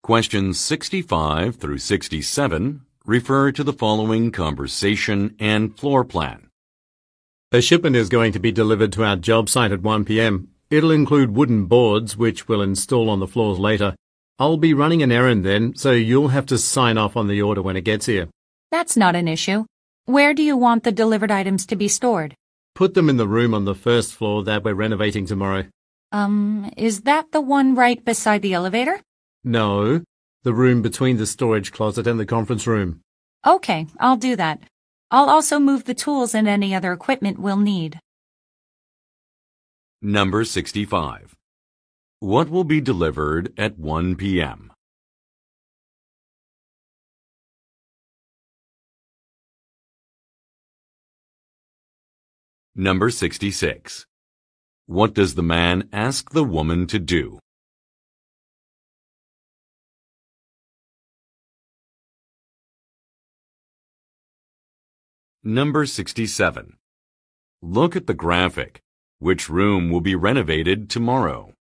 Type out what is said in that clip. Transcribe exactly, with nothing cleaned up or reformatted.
Questions sixty-five through sixty-seven refer to the following conversation and floor plan. A shipment is going to be delivered to our job site at one p m It'll include wooden boards, which we'll install on the floors later. I'll be running an errand then, so you'll have to sign off on the order when it gets here. That's not an issue. Where do you want the delivered items to be stored? Put them in the room on the first floor that we're renovating tomorrow. Um, is that the one right beside the elevator? No, the room between the storage closet and the conference room. Okay, I'll do that. I'll also move the tools and any other equipment we'll need. Number sixty-five. What will be delivered at one p m? Number sixty-six. What does the man ask the woman to do? Number sixty-seven. Look at the graphic. Which room will be renovated tomorrow?